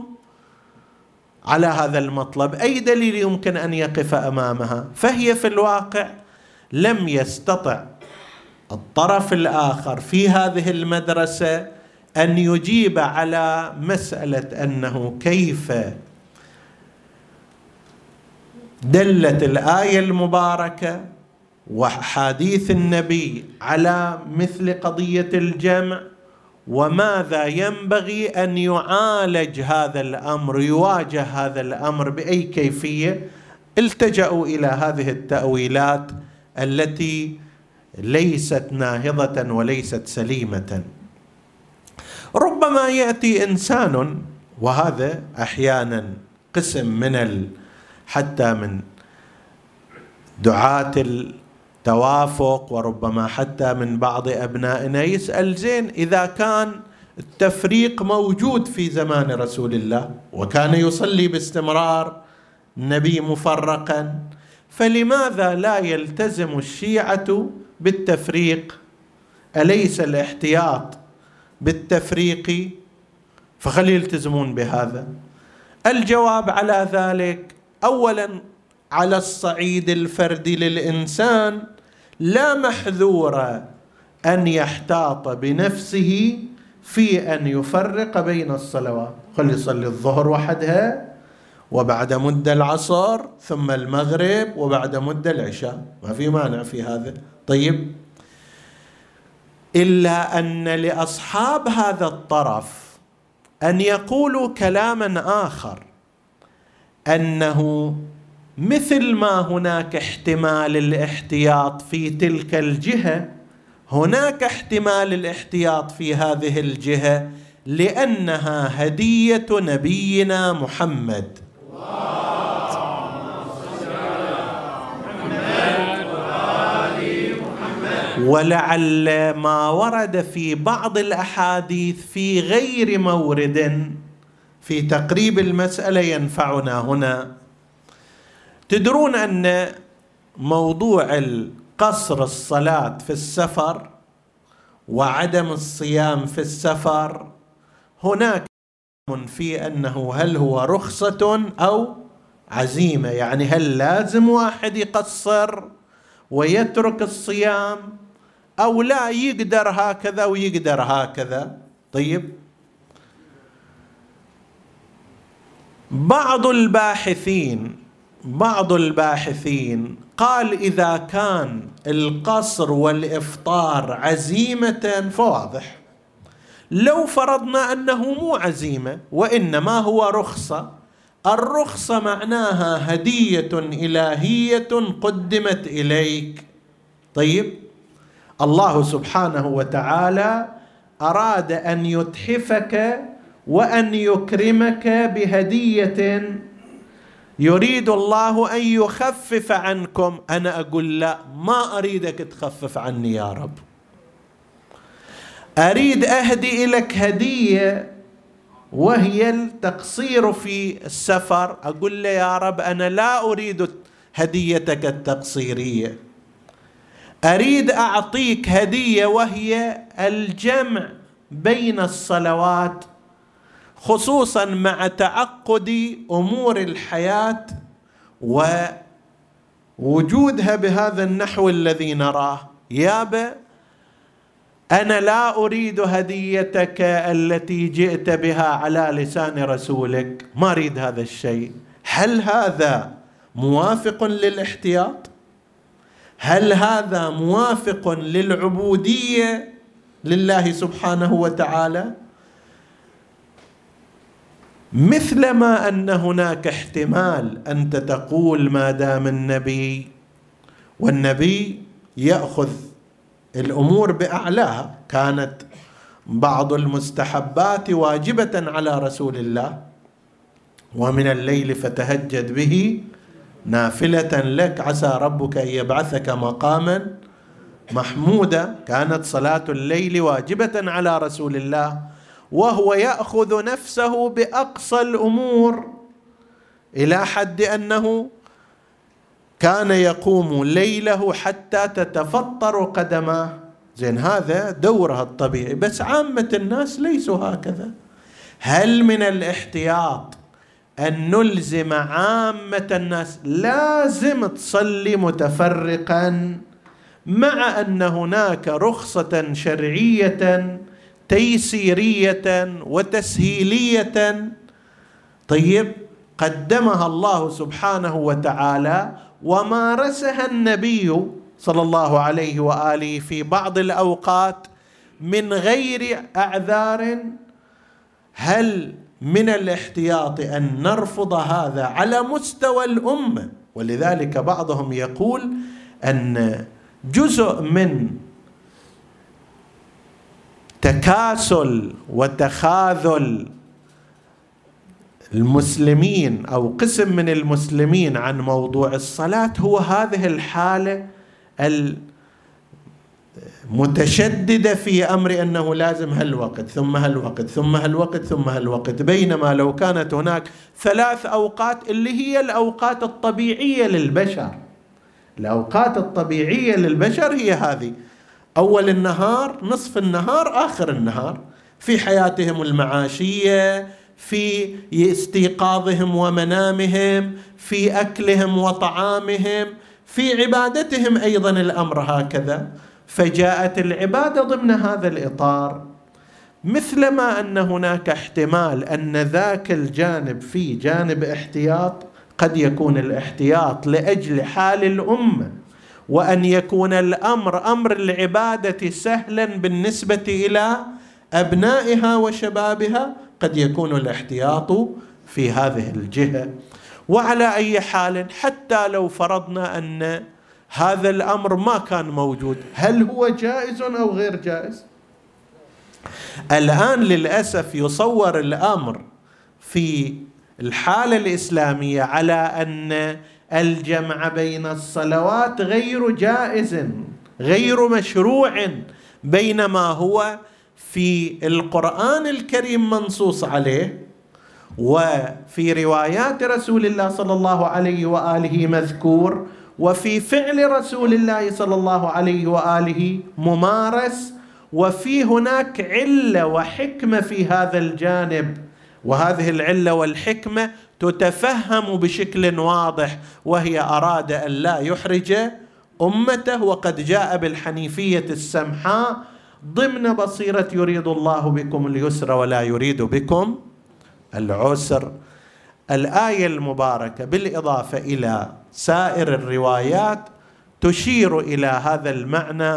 A: على هذا المطلب. أي دليل يمكن أن يقف أمامها؟ فهي في الواقع لم يستطع الطرف الآخر في هذه المدرسة أن يجيب على مسألة أنه كيف دلت الآية المباركة وحديث النبي على مثل قضية الجمع، وماذا ينبغي أن يعالج هذا الأمر، يواجه هذا الأمر بأي كيفية. التجأوا إلى هذه التأويلات التي ليست ناهضة وليست سليمة. ربما يأتي إنسان، وهذا أحيانا قسم من ال حتى من دعاة التوافق، وربما حتى من بعض أبنائنا، يسأل زين إذا كان التفريق موجود في زمان رسول الله وكان يصلي باستمرار النبي مفرقا، فلماذا لا يلتزم الشيعة بالتفريق؟ أليس الاحتياط بالتفريق؟ فخلي يلتزمون بهذا. الجواب على ذلك: أولا على الصعيد الفردي للإنسان لا محذور أن يحتاط بنفسه في أن يفرق بين الصلوات، خلي يصلي الظهر وحدها، وبعد مدة العصر، ثم المغرب، وبعد مدة العشاء، ما في مانع في هذا. طيب، إلا أن لأصحاب هذا الطرف أن يقولوا كلاما آخر، أنه مثل ما هناك احتمال الاحتياط في تلك الجهة، هناك احتمال الاحتياط في هذه الجهة، لأنها هدية نبينا محمد. ولعل ما ورد في بعض الأحاديث في غير مورد في تقريب المسألة ينفعنا هنا. تدرون أن موضوع قصر الصلاة في السفر وعدم الصيام في السفر هناك في أنه هل هو رخصة أو عزيمة، يعني هل لازم واحد يقصر ويترك الصيام أو لا، يقدر هكذا ويقدر هكذا. طيب، بعض الباحثين بعض الباحثين قال إذا كان القصر والإفطار عزيمة فواضح. لو فرضنا أنه مو عزيمة وإنما هو رخصة، الرخصة معناها هدية إلهية قدمت إليك. طيب، الله سبحانه وتعالى أراد أن يتحفك وأن يكرمك بهدية، يريد الله أن يخفف عنكم. أنا أقول لا، ما أريدك تخفف عني يا رب، أريد أهدي إليك هدية وهي التقصير في السفر. أقول له يا رب أنا لا أريد هديتك التقصيرية، أريد أعطيك هدية وهي الجمع بين الصلوات، خصوصا مع تعقد أمور الحياة ووجودها بهذا النحو الذي نراه. يابا أنا لا أريد هديتك التي جئت بها على لسان رسولك، ما أريد هذا الشيء. هل هذا موافق للاحتياط؟ هل هذا موافق للعبودية لله سبحانه وتعالى؟ مثلما أن هناك احتمال أنت تقول ما دام النبي، والنبي يأخذ الأمور بأعلاها، كانت بعض المستحبات واجبة على رسول الله، ومن الليل فتهجد به نافلة لك عسى ربك أن يبعثك مقاما محمودا. كانت صلاة الليل واجبة على رسول الله، وهو يأخذ نفسه بأقصى الأمور إلى حد أنه كان يقوم ليله حتى تتفطر قدماه. زين، هذا دورها الطبيعي، بس عامة الناس ليسوا هكذا. هل من الاحتياط أن نلزم عامة الناس لازم تصلي متفرقا، مع أن هناك رخصة شرعية تيسيرية وتسهيلية طيب قدمها الله سبحانه وتعالى ومارسها النبي صلى الله عليه وآله في بعض الأوقات من غير أعذار؟ هل من الاحتياط أن نرفض هذا على مستوى الأمة؟ ولذلك بعضهم يقول أن جزء من تكاسل وتخاذل المسلمين أو قسم من المسلمين عن موضوع الصلاة هو هذه الحالة المتشددة في أمر أنه لازم هالوقت ثم هالوقت ثم هالوقت ثم هالوقت، بينما لو كانت هناك ثلاث أوقات اللي هي الأوقات الطبيعية للبشر. الأوقات الطبيعية للبشر هي هذه: أول النهار، نصف النهار، آخر النهار، في حياتهم المعاشية، في استيقاظهم ومنامهم، في أكلهم وطعامهم، في عبادتهم أيضا الأمر هكذا. فجاءت العبادة ضمن هذا الإطار، مثلما أن هناك احتمال أن ذاك الجانب فيه جانب احتياط، قد يكون الاحتياط لأجل حال الأمة، وأن يكون الأمر أمر العبادة سهلا بالنسبة إلى أبنائها وشبابها، قد يكون الاحتياط في هذه الجهة. وعلى أي حال، حتى لو فرضنا أن هذا الأمر ما كان موجود، هل هو جائز أو غير جائز؟ الآن للأسف يصور الأمر في الحالة الإسلامية على أن الجمع بين الصلوات غير جائز، غير مشروع، بينما هو في القرآن الكريم منصوص عليه، وفي روايات رسول الله صلى الله عليه وآله مذكور، وفي فعل رسول الله صلى الله عليه وآله ممارس، وفي هناك علة وحكمة في هذا الجانب، وهذه العلة والحكمة تتفهم بشكل واضح، وهي أراد أن لا يحرج أمته، وقد جاء بالحنيفية السمحاء ضمن بصيرة يريد الله بكم اليسر ولا يريد بكم العسر. الآية المباركة بالإضافة إلى سائر الروايات تشير إلى هذا المعنى،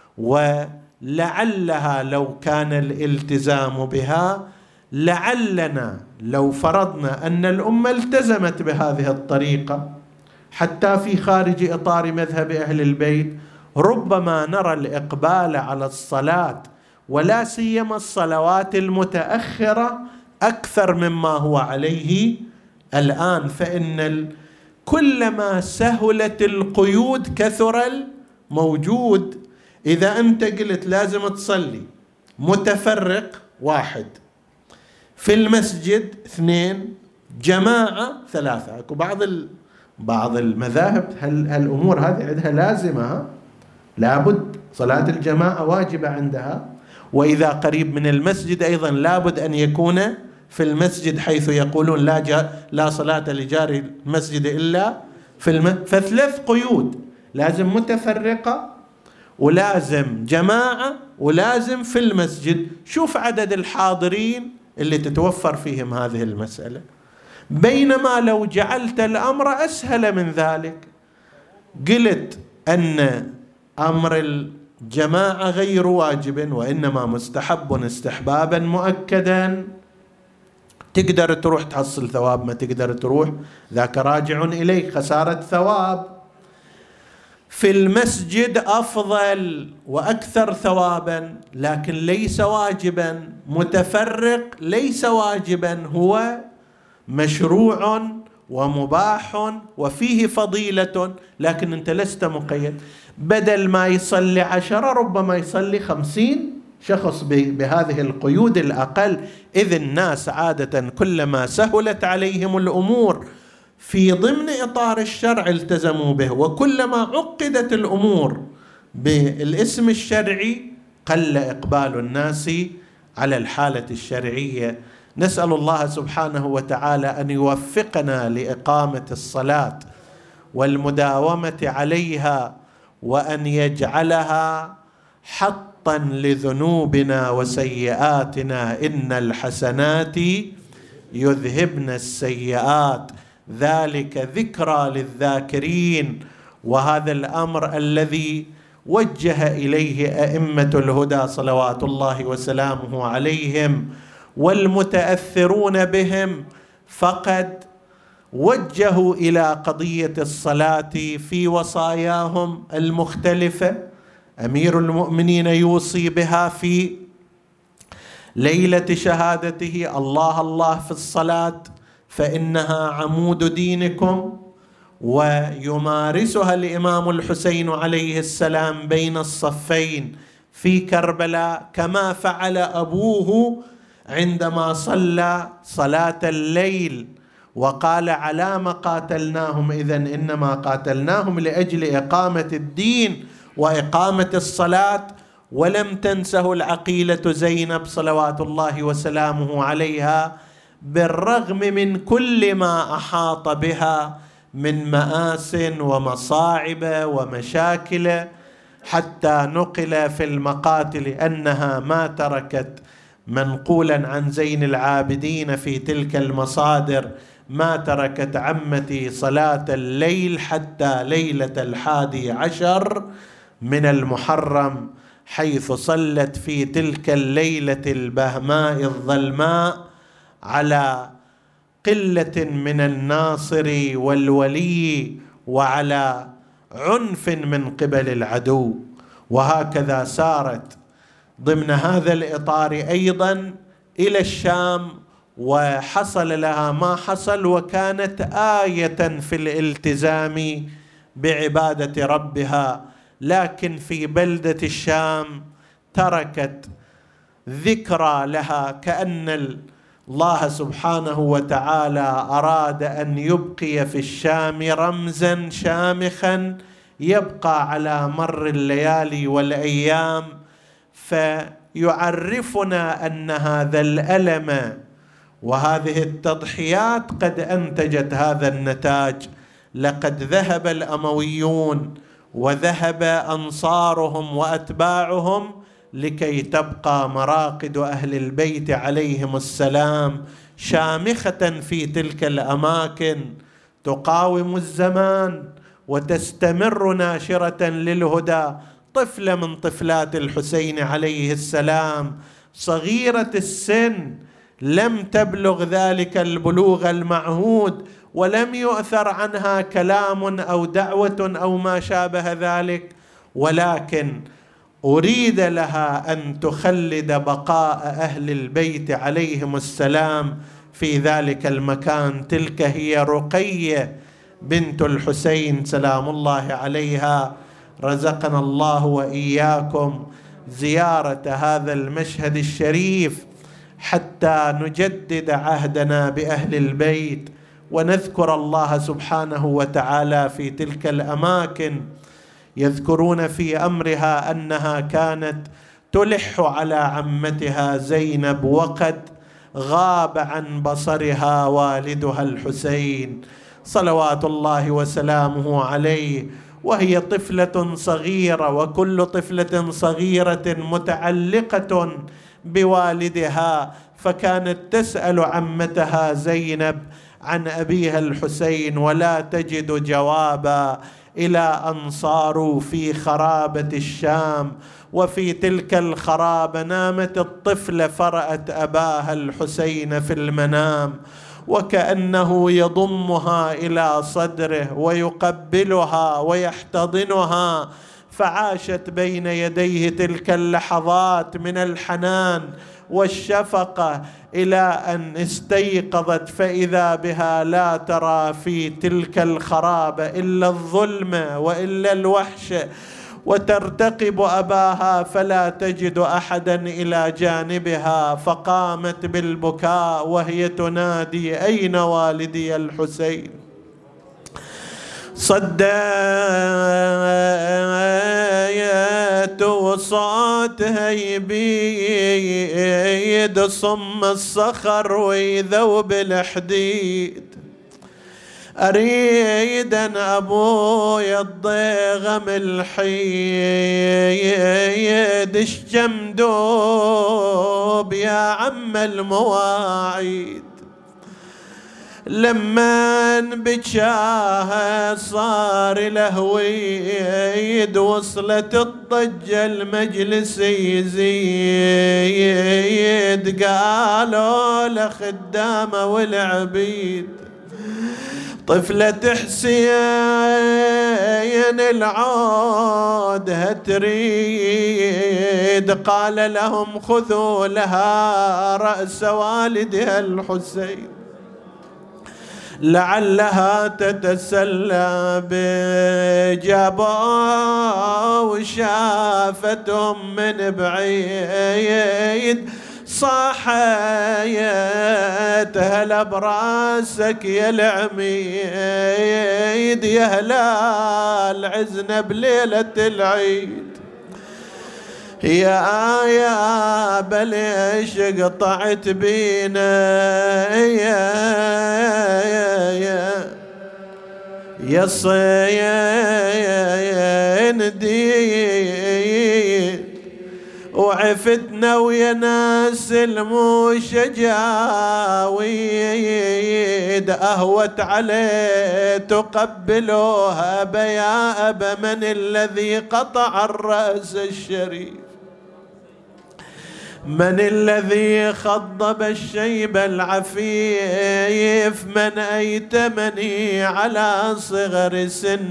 A: ولعلها لو كان الالتزام بها، لعلنا لو فرضنا أن الأمة التزمت بهذه الطريقة حتى في خارج إطار مذهب أهل البيت، ربما نرى الإقبال على الصلاة ولا سيما الصلوات المتأخرة أكثر مما هو عليه الآن. فإن كلما سهلت القيود كثر الموجود. إذا أنت قلت لازم تصلي متفرق واحد، في المسجد اثنين، جماعة ثلاثة، أكو بعض بعض المذاهب هالأمور هذه عندها لازمة، لابد صلاة الجماعة واجبة عندها، وإذا قريب من المسجد أيضا لابد أن يكون في المسجد، حيث يقولون لا جا لا صلاة لجار المسجد إلا في الم... فثلاث قيود، لازم متفرقة، ولازم جماعة، ولازم في المسجد. شوف عدد الحاضرين اللي تتوفر فيهم هذه المسألة. بينما لو جعلت الأمر أسهل من ذلك، قلت أن أمر الجماعة غير واجب وإنما مستحب استحبابا مؤكدا، تقدر تروح تحصل ثواب، ما تقدر تروح ذاك راجع إليك، خسارة ثواب. في المسجد أفضل وأكثر ثوابا، لكن ليس واجبا. متفرق ليس واجبا، هو مشروع ومباح وفيه فضيلة، لكن أنت لست مقيد. بدل ما يصلي عشرة ربما يصلي خمسين شخص بهذه القيود الأقل. إذ الناس عادة كلما سهلت عليهم الأمور في ضمن إطار الشرع التزموا به، وكلما عقدت الأمور بالاسم الشرعي قل إقبال الناس على الحالة الشرعية. نسأل الله سبحانه وتعالى أن يوفقنا لإقامة الصلاة والمداومة عليها، وأن يجعلها حطا لذنوبنا وسيئاتنا. إن الحسنات يذهبن السيئات، ذلك ذكرى للذاكرين. وهذا الأمر الذي وجه إليه أئمة الهدى صلوات الله وسلامه عليهم والمتأثرون بهم، فقد وجهوا إلى قضية الصلاة في وصاياهم المختلفة. أمير المؤمنين يوصي بها في ليلة شهادته: الله الله في الصلاة فإنها عمود دينكم. ويمارسها الإمام الحسين عليه السلام بين الصفين في كربلاء، كما فعل أبوه عندما صلى صلاة الليل وقال: على ما قاتلناهم إذن، إنما قاتلناهم لأجل إقامة الدين وإقامة الصلاة. ولم تنسه العقيلة زينب صلوات الله وسلامه عليها، بالرغم من كل ما أحاط بها من مآس ومصاعب ومشاكل، حتى نقل في المقاتل أنها ما تركت، منقولا عن زين العابدين في تلك المصادر: ما تركت عمتي صلاة الليل حتى ليلة الحادي عشر من المحرم، حيث صلت في تلك الليلة البهماء الظلماء على قلة من الناصر والولي وعلى عنف من قبل العدو. وهكذا سارت ضمن هذا الإطار أيضا إلى الشام، وحصل لها ما حصل، وكانت آية في الالتزام بعبادة ربها. لكن في بلدة الشام تركت ذكرى لها، كأن الله سبحانه وتعالى أراد أن يبقي في الشام رمزا شامخا يبقى على مر الليالي والأيام، فيعرفنا أن هذا الألم وهذه التضحيات قد أنتجت هذا النتاج. لقد ذهب الأمويون وذهب أنصارهم وأتباعهم لكي تبقى مراقد أهل البيت عليهم السلام شامخة في تلك الأماكن، تقاوم الزمان وتستمر ناشرة للهدى. طفلة من طفلات الحسين عليه السلام صغيرة السن، لم تبلغ ذلك البلوغ المعهود، ولم يؤثر عنها كلام أو دعوة أو ما شابه ذلك، ولكن أريد لها أن تخلد بقاء أهل البيت عليهم السلام في ذلك المكان. تلك هي رقية بنت الحسين سلام الله عليها. رزقنا الله وإياكم زيارة هذا المشهد الشريف حتى نجدد عهدنا بأهل البيت ونذكر الله سبحانه وتعالى في تلك الأماكن. يذكرون في أمرها أنها كانت تلح على عمتها زينب وقد غاب عن بصرها والدها الحسين صلوات الله وسلامه عليه، وهي طفلة صغيرة، وكل طفلة صغيرة متعلقة بوالدها، فكانت تسأل عمتها زينب عن أبيها الحسين ولا تجد جوابا، إلى أن صاروا في خرابة الشام. وفي تلك الخرابة نامت الطفلة فرأت أباها الحسين في المنام، وكأنه يضمها إلى صدره ويقبلها ويحتضنها، فعاشت بين يديه تلك اللحظات من الحنان والشفقة، إلى أن استيقظت فإذا بها لا ترى في تلك الخرابة إلا الظلم وإلا الوحش، وترتقب أباها فلا تجد أحدا إلى جانبها، فقامت بالبكاء وهي تنادي: أين والدي الحسين؟ صديت وصوتها يبيد صم الصخر ويذوب الحديد، أريد أن أبويا الضيغم الحيد الشمدوب يا عم المواعيد، لما بجاه صار لهويد وصلت الضجة المجلس يزيد، قالوا لخدامة والعبيد طفلة حسين العودها تريد، قال لهم خذوا لها رأس والدها الحسين لعلها تتسلى بجابوا، وشافتهم من بعيد صاحيت هلا براسك يا العميد، يا هلال عزنا بليلة العيد، يا يا بليش قطعت بينا يا يا يا يا صين دي، وعفتنا ويا ناس المشجاويد، أهوت عليه تقبلوها بيا أبا من الذي قطع الرأس الشريف، من الذي خضب الشيب العفيف، من أيتمني على صغر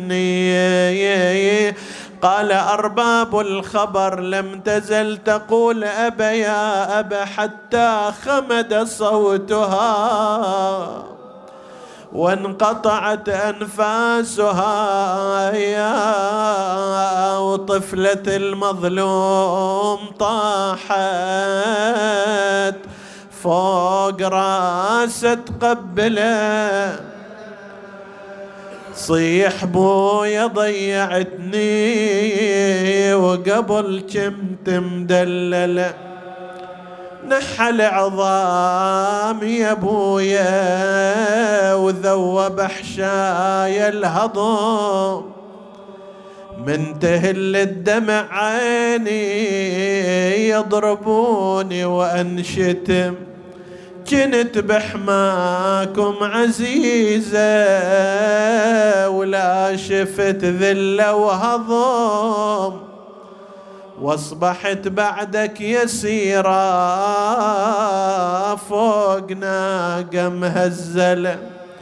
A: سني. قال أرباب الخبر لم تزل تقول أبا يا أبا حتى خمد صوتها وانقطعت أنفاسها، يا وطفلة المظلوم طاحت فوق راسه تقبله، صيح بويا ضيعتني وقبل كنت مدلله، نحل عظام يا بويا وذوب حشايا الهضم، من تهل الدمع عيني يضربوني وأنشتم، كنت بحماكم عزيزة ولا شفت ذلة وهضم، واصبحت بعدك يسيرة فوق ناقة مهزلة،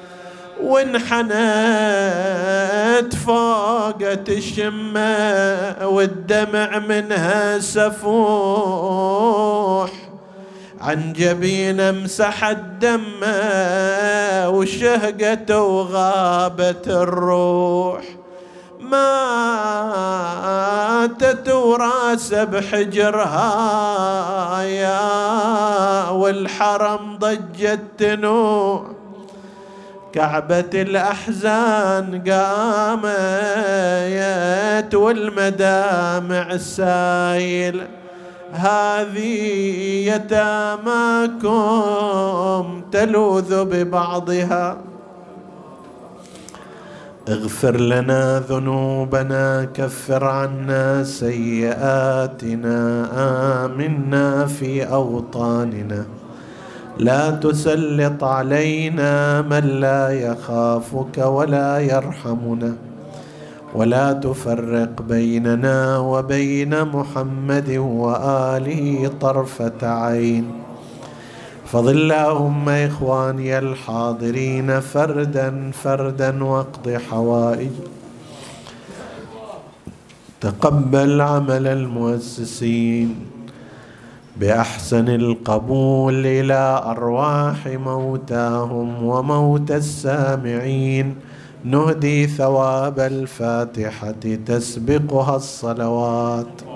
A: وانحنت فوق تشمة والدمع منها سفوح، عن جبين امسح الدم وشهقت وغابت الروح، ماتت وراسه بحجرها يا والحرم ضجت تنوح، كعبة الأحزان قامت والمدامع سايل، هذه يتاماكم تلوذ ببعضها، اغفر لنا ذنوبنا كفر عنا سيئاتنا آمنا في أوطاننا، لا تسلط علينا من لا يخافك ولا يرحمنا، ولا تفرق بيننا وبين محمد وآله طرفة عين. فضل اللهم إخواني الحاضرين فردا فردا واقض حوائج، تقبل عمل المؤسسين بأحسن القبول إلى أرواح موتاهم وموت السامعين، نهدي ثواب الفاتحة تسبقها الصلوات.